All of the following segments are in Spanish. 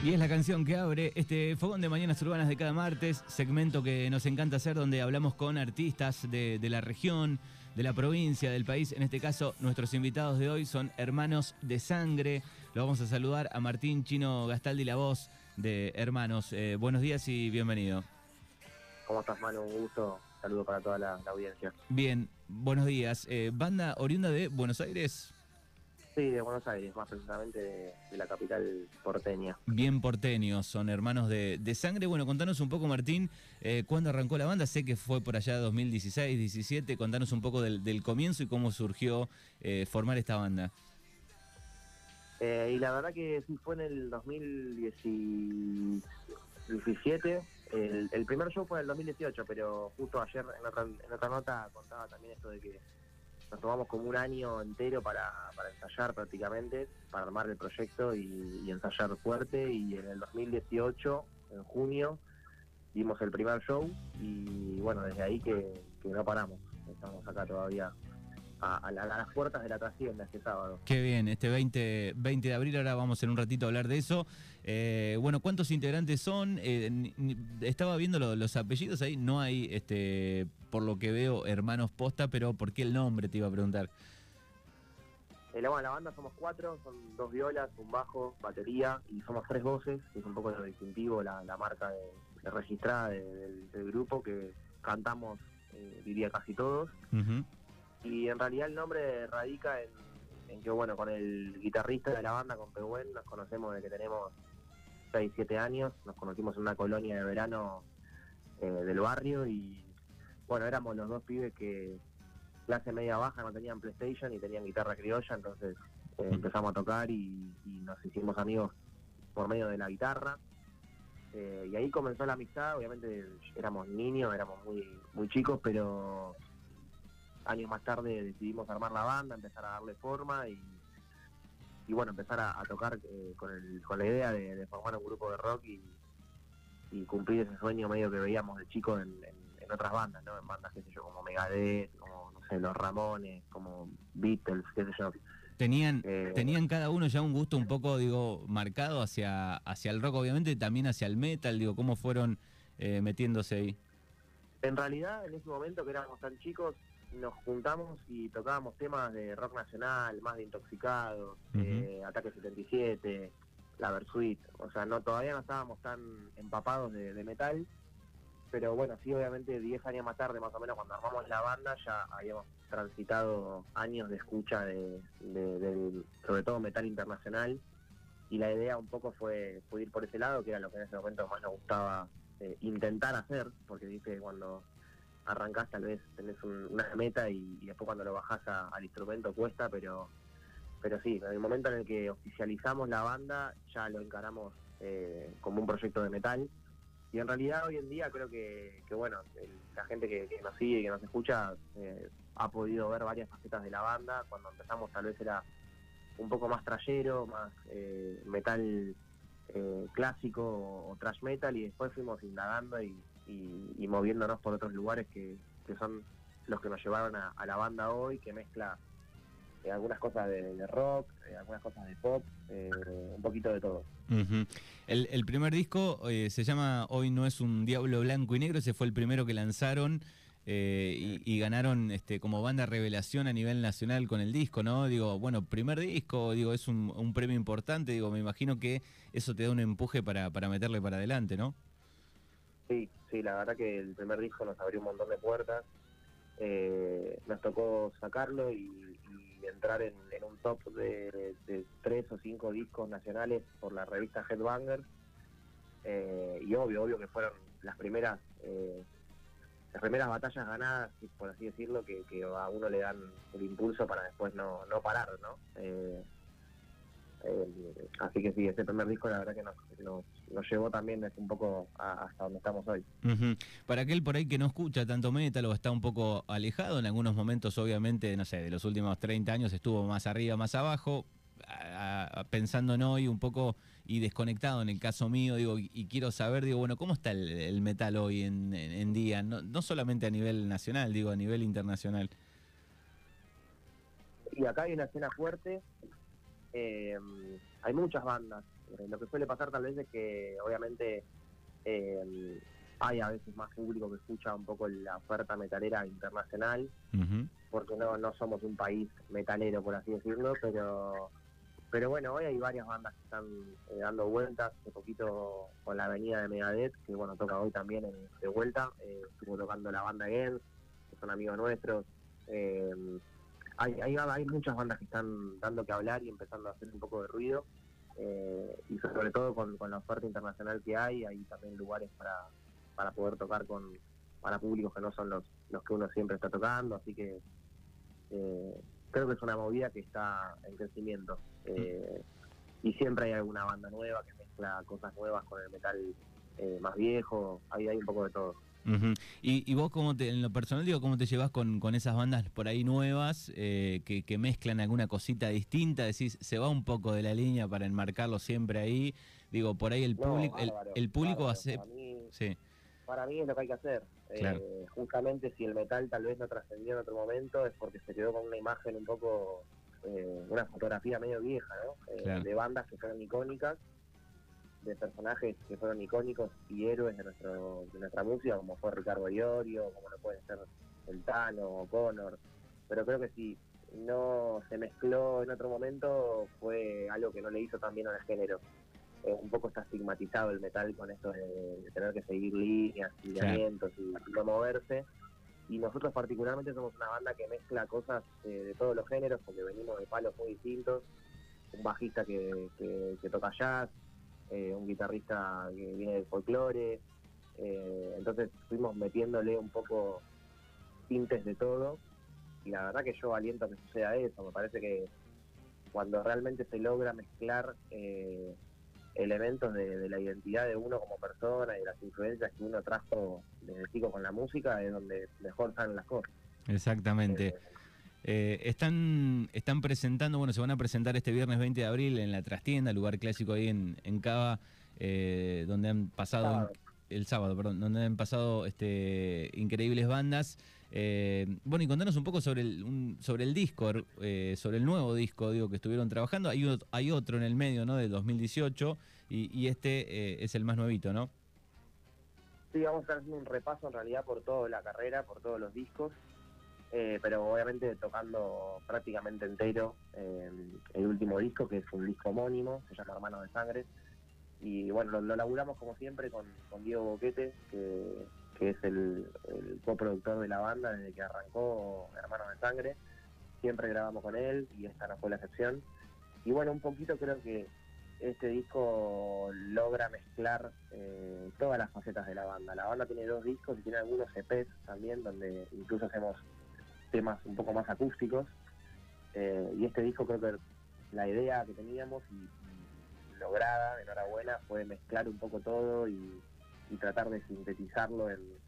Y es la canción que abre este Fogón de Mañanas Urbanas de cada martes, segmento que nos encanta hacer donde hablamos con artistas de la región, de la provincia, del país. En este caso, nuestros invitados de hoy son hermanos de sangre. Lo vamos a saludar a Martín Chino Gastaldi, la voz de Hermanos. Buenos días y bienvenido. ¿Cómo estás, Manu? Un gusto. Saludo para toda la audiencia. Bien, buenos días. Banda oriunda de Buenos Aires. Sí, de Buenos Aires, más precisamente de la capital porteña. Bien porteños, son hermanos de sangre. Bueno, contanos un poco, Martín, ¿cuándo arrancó la banda? Sé que fue por allá 2016, 17. Contanos un poco del comienzo y cómo surgió formar esta banda. Y la verdad que sí, fue en el 2017. El primer show fue en el 2018, pero justo ayer en otra nota contaba también esto de que nos tomamos como un año entero para ensayar prácticamente, para armar el proyecto y ensayar fuerte. Y en el 2018, en junio, dimos el primer show y bueno, desde ahí que no paramos. Estamos acá todavía a las puertas de la trascienda este sábado. Qué bien, este 20 de abril, ahora vamos en un ratito a hablar de eso. Bueno, ¿cuántos integrantes son? Estaba viendo los apellidos ahí, no hay, por lo que veo, hermanos posta, pero ¿por qué el nombre? Te iba a preguntar. La banda somos 4, son 2 violas, un bajo, batería y somos 3 voces, que es un poco lo distintivo, la marca de registrada del grupo, que cantamos, diría casi todos. Uh-huh. Y en realidad el nombre radica en que, bueno, con el guitarrista de la banda, con Pehuen, nos conocemos desde que tenemos 6, 7 años. Nos conocimos en una colonia de verano del barrio y, bueno, éramos los dos pibes que clase media baja, no tenían PlayStation y tenían guitarra criolla, entonces empezamos a tocar y nos hicimos amigos por medio de la guitarra. Y ahí comenzó la amistad. Obviamente éramos niños, éramos muy chicos, pero años más tarde decidimos armar la banda, empezar a darle forma y bueno, empezar a tocar con la idea de formar un grupo de rock y cumplir ese sueño medio que veíamos de chicos en otras bandas, ¿no? En bandas, qué sé yo, como Megadeth, como, no sé, Los Ramones, como Beatles, qué sé yo. ¿Tenían cada uno ya un gusto un poco, digo, marcado hacia el rock, obviamente, también hacia el metal? Digo, ¿cómo fueron metiéndose ahí? En realidad, en ese momento que éramos tan chicos, nos juntamos y tocábamos temas de rock nacional, más de Intoxicados, Uh-huh. Ataque 77, La Versuit. O sea, todavía no estábamos tan empapados de metal, pero bueno, sí, obviamente 10 años más tarde, más o menos, cuando armamos la banda, ya habíamos transitado años de escucha del sobre todo metal internacional, y la idea un poco fue ir por ese lado, que era lo que en ese momento más nos gustaba intentar hacer, porque viste, cuando arrancás tal vez tenés una meta y después cuando lo bajás al instrumento cuesta, pero sí, en el momento en el que oficializamos la banda ya lo encaramos como un proyecto de metal. Y en realidad hoy en día creo que bueno, la gente que nos sigue y que nos escucha ha podido ver varias facetas de la banda. Cuando empezamos tal vez era un poco más trayero, más metal clásico o thrash metal, y después fuimos indagando y moviéndonos por otros lugares que son los que nos llevaron a la banda hoy, que mezcla algunas cosas de rock, algunas cosas de pop, un poquito de todo. Uh-huh. El primer disco se llama Hoy no es un diablo blanco y negro. Ese fue el primero que lanzaron y ganaron como banda revelación a nivel nacional con el disco, ¿no? Digo, bueno, primer disco, digo, es un premio importante. Digo, me imagino que eso te da un empuje para meterle para adelante, ¿no? Sí, la verdad que el primer disco nos abrió un montón de puertas. Nos tocó sacarlo y entrar en un top de 3 o 5 discos nacionales por la revista Headbangers, y obvio que fueron las primeras batallas ganadas, por así decirlo, que a uno le dan el impulso para después no parar, ¿no? Así que sí, este primer disco la verdad que nos llevó también un poco hasta donde estamos hoy. Uh-huh. Para aquel por ahí que no escucha tanto metal o está un poco alejado, en algunos momentos obviamente, no sé, de los últimos 30 años estuvo más arriba, más abajo, pensando en hoy un poco y desconectado en el caso mío, digo, y quiero saber, digo, bueno, ¿cómo está el metal hoy en día? No solamente a nivel nacional, digo, a nivel internacional. Y acá hay una escena fuerte. Hay muchas bandas Lo que suele pasar tal vez es que obviamente hay a veces más público que escucha un poco la oferta metalera internacional, porque no somos un país metalero, por así decirlo, pero bueno, hoy hay varias bandas que están dando vueltas. Hace poquito con la avenida de Megadeth, que bueno, toca hoy también de vuelta, estuvo tocando la banda Gens, que son amigos nuestros. Hay muchas bandas que están dando que hablar y empezando a hacer un poco de ruido, y sobre todo con la oferta internacional que hay también lugares para poder tocar para públicos que no son los que uno siempre está tocando, así que creo que es una movida que está en crecimiento, y siempre hay alguna banda nueva que mezcla cosas nuevas con el metal más viejo, hay un poco de todo. Y vos, en lo personal, digo, ¿cómo te llevas con esas bandas por ahí nuevas que mezclan alguna cosita distinta? Decís, se va un poco de la línea para enmarcarlo siempre ahí. Digo, por ahí el público, el público hace... Sí. Para mí es lo que hay que hacer. Claro. Justamente si el metal tal vez no trascendió en otro momento es porque se quedó con una imagen un poco, una fotografía medio vieja, ¿no? Claro. De bandas que fueron icónicas, de personajes que fueron icónicos y héroes de nuestra música, como fue Ricardo Iorio, como lo puede ser el Tano o Connor. Pero creo que si no se mezcló en otro momento fue algo que no le hizo tan bien al género. Un poco está estigmatizado el metal con esto de tener que seguir líneas, lineamientos y no moverse. Y nosotros particularmente somos una banda que mezcla cosas de todos los géneros, porque venimos de palos muy distintos. Un bajista que toca jazz, un guitarrista que viene del folclore, entonces fuimos metiéndole un poco tintes de todo, y la verdad que yo aliento a que suceda eso. Me parece que cuando realmente se logra mezclar elementos de la identidad de uno como persona y de las influencias que uno trajo desde chico con la música, es donde mejor salen las cosas. Exactamente. Están presentando, bueno, se van a presentar este viernes 20 de abril en la Trastienda, lugar clásico ahí en Cava, donde han pasado, el sábado, perdón, donde han pasado increíbles bandas. Bueno, y contanos un poco sobre el disco, sobre el nuevo disco, digo, que estuvieron trabajando. Hay otro en el medio, ¿no?, del 2018, y este es el más nuevito, ¿no? Sí, vamos a estar haciendo un repaso en realidad por toda la carrera, por todos los discos. Pero obviamente tocando prácticamente entero el último disco, que es un disco homónimo, se llama Hermanos de Sangre, y bueno, lo laburamos como siempre con Diego Boquete, que es el coproductor de la banda desde que arrancó Hermanos de Sangre. Siempre grabamos con él y esta no fue la excepción. Y bueno, un poquito creo que este disco logra mezclar todas las facetas de la banda. La banda tiene 2 discos y tiene algunos EPs también, donde incluso hacemos temas un poco más acústicos, y este disco creo que la idea que teníamos y lograda, enhorabuena, fue mezclar un poco todo y tratar de sintetizarlo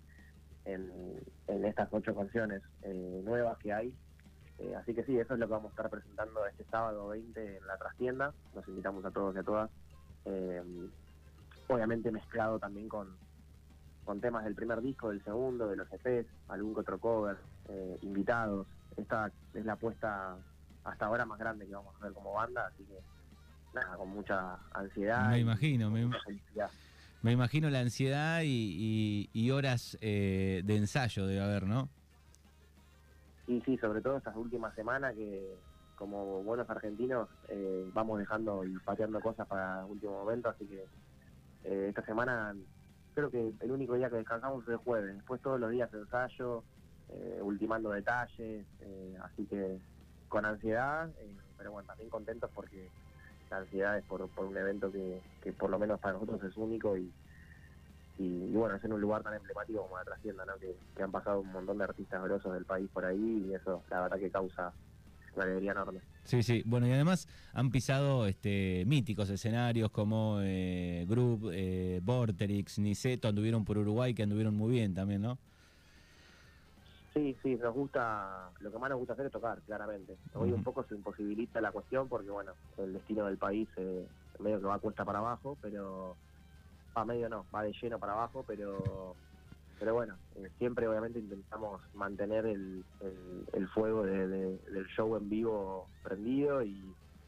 en estas 8 canciones nuevas que hay. Así que sí, eso es lo que vamos a estar presentando este sábado 20 en la Trastienda. Los invitamos a todos y a todas, obviamente mezclado también con temas del primer disco, del segundo, de los EPs, algún que otro cover, invitados. Esta es la apuesta hasta ahora más grande que vamos a hacer como banda, así que nada, con mucha ansiedad. Me imagino, mucha felicidad. Me imagino la ansiedad y horas de ensayo debe haber, ¿no? Sí, sobre todo estas últimas semanas que como buenos argentinos vamos dejando y pateando cosas para el último momento, así que esta semana creo que el único día que descansamos es el jueves. Después todos los días ensayo, ultimando detalles, así que con ansiedad, pero bueno, también contentos porque la ansiedad es por un evento que por lo menos para nosotros es único y bueno, es en un lugar tan emblemático como la Trastienda, ¿no? Que han pasado un montón de artistas grosos del país por ahí, y eso la verdad que causa una alegría enorme. Sí, bueno, y además han pisado míticos escenarios como Group, Vorterix, Niceto, anduvieron por Uruguay, que anduvieron muy bien también, ¿no? Sí, nos gusta, lo que más nos gusta hacer es tocar, claramente. Hoy un poco se imposibilita la cuestión porque, bueno, el destino del país medio que va a cuesta para abajo, pero medio no, va de lleno para abajo, pero bueno, siempre obviamente intentamos mantener el fuego del show en vivo prendido y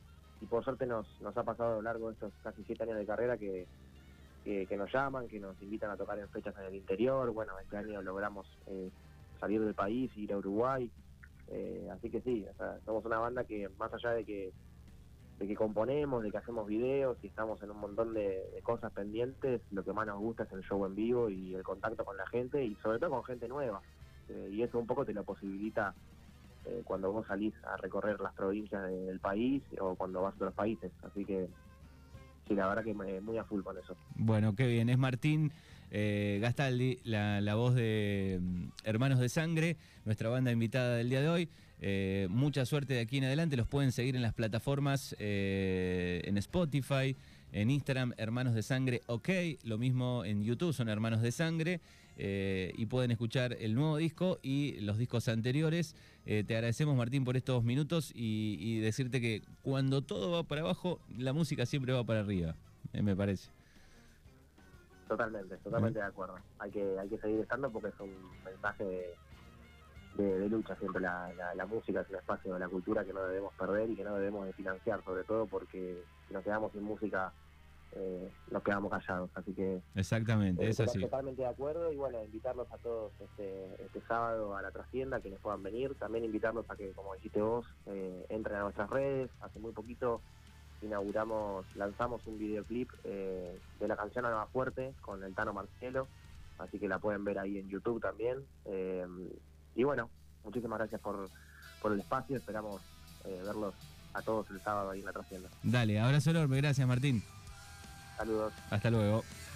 por suerte nos ha pasado a lo largo de estos casi 7 años de carrera que nos llaman, que nos invitan a tocar en fechas en el interior. Bueno, este año logramos salir del país, ir a Uruguay, así que sí, o sea, somos una banda que más allá de que componemos, de que hacemos videos y estamos en un montón de cosas pendientes, lo que más nos gusta es el show en vivo y el contacto con la gente y sobre todo con gente nueva, y eso un poco te lo posibilita cuando vos salís a recorrer las provincias del país o cuando vas a otros países, así que sí, la verdad que muy a full con eso. Bueno, qué bien. Es Martín Gastaldi, la voz de Hermanos de Sangre, nuestra banda invitada del día de hoy. Mucha suerte de aquí en adelante. Los pueden seguir en las plataformas, en Spotify, en Instagram, Hermanos de Sangre OK. Lo mismo en YouTube, son Hermanos de Sangre. Y pueden escuchar el nuevo disco y los discos anteriores. Te agradecemos, Martín, por estos minutos y decirte que cuando todo va para abajo, la música siempre va para arriba, me parece. Totalmente de acuerdo. Hay que seguir estando porque es un mensaje de lucha siempre. La música es un espacio de la cultura que no debemos perder y que no debemos de financiar, sobre todo porque si nos quedamos sin música nos quedamos callados, así que exactamente, es así. Totalmente de acuerdo y bueno, invitarlos a todos este sábado a la trastienda, que les puedan venir, también invitarlos a que, como dijiste vos, entren a nuestras redes. Hace muy poquito lanzamos un videoclip de la canción Alma Fuerte con el Tano Marcelo, así que la pueden ver ahí en YouTube también, y bueno, muchísimas gracias por el espacio, esperamos verlos a todos el sábado ahí en la trastienda. Dale, abrazo enorme, gracias Martín. Saludos. Hasta luego.